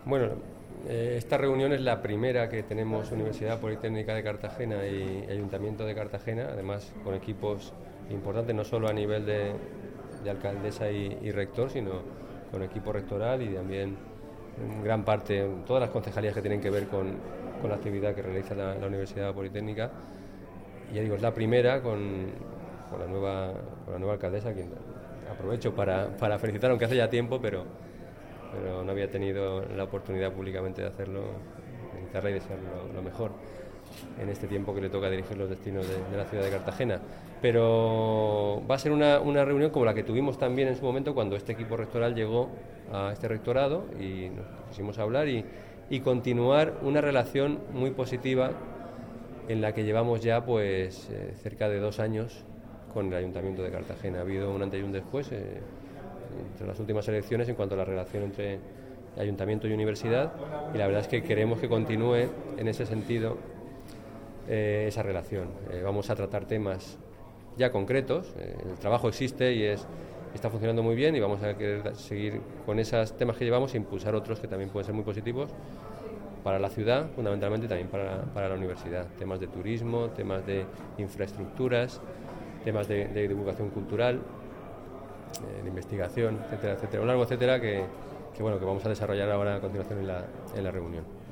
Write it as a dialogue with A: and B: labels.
A: Bueno, esta reunión es la primera que tenemos Universidad Politécnica de Cartagena y Ayuntamiento de Cartagena, además con equipos importantes, no solo a nivel de alcaldesa y rector, sino con equipo rectoral y también en gran parte, todas las concejalías que tienen que ver con la actividad que realiza la Universidad Politécnica. Y ya digo, es la primera con la nueva alcaldesa, quien aprovecho para felicitar, aunque hace ya tiempo, pero no había tenido la oportunidad públicamente de hacerlo, felicitarla y desearle lo mejor en este tiempo que le toca dirigir los destinos de la ciudad de Cartagena. Pero va a ser una reunión como la que tuvimos también en su momento cuando este equipo rectoral llegó a este rectorado y nos quisimos hablar y continuar una relación muy positiva en la que llevamos ya pues cerca de 2 años con el Ayuntamiento de Cartagena. Ha habido un antes y un después entre las últimas elecciones en cuanto a la relación entre Ayuntamiento y Universidad, y la verdad es que queremos que continúe en ese sentido esa relación. Vamos a tratar temas ya concretos, el trabajo existe y está funcionando muy bien, y vamos a querer seguir con esos temas que llevamos e impulsar otros que también pueden ser muy positivos para la ciudad, fundamentalmente también para la universidad. Temas de turismo, temas de infraestructuras, temas de divulgación cultural, de investigación, etcétera, etcétera. Un largo etcétera que vamos a desarrollar ahora a continuación en la reunión.